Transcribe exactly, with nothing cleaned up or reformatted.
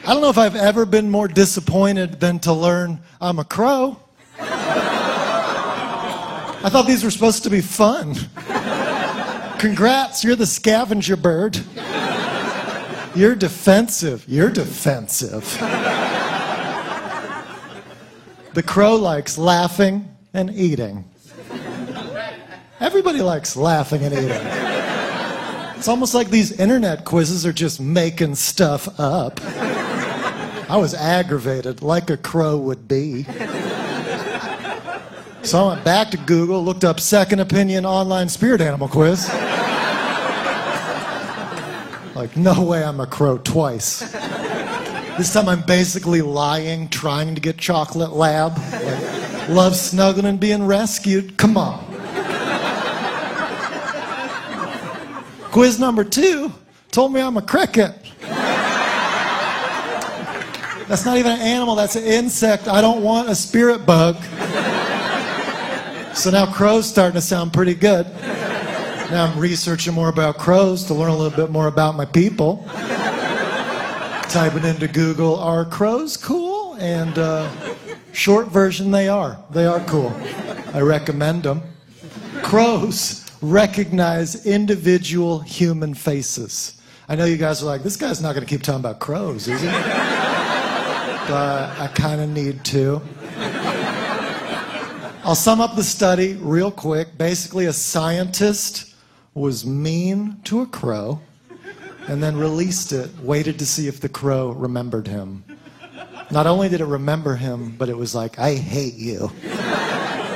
I don't know if I've ever been more disappointed than to learn I'm a crow. I thought these were supposed to be fun. Congrats, you're the scavenger bird. You're defensive. You're defensive. The crow likes laughing and eating. Everybody likes laughing and eating. It's almost like these internet quizzes are just making stuff up. I was aggravated, like a crow would be. So I went back to Google, looked up second opinion online spirit animal quiz. Like, no way I'm a crow twice. This time I'm basically lying, trying to get chocolate lab. Like, love snuggling and being rescued. Come on. Quiz number two told me I'm a cricket. That's not even an animal, that's an insect. I don't want a spirit bug. So now crow's starting to sound pretty good. Now I'm researching more about crows to learn a little bit more about my people. Typing into Google, are crows cool? And uh, short version, they are. They are cool. I recommend them. Crows recognize individual human faces. I know you guys are like, this guy's not going to keep talking about crows, is he? But I kind of need to. I'll sum up the study real quick. Basically, a scientist was mean to a crow and then released it, waited to see if the crow remembered him. Not only did it remember him, but it was like, I hate you.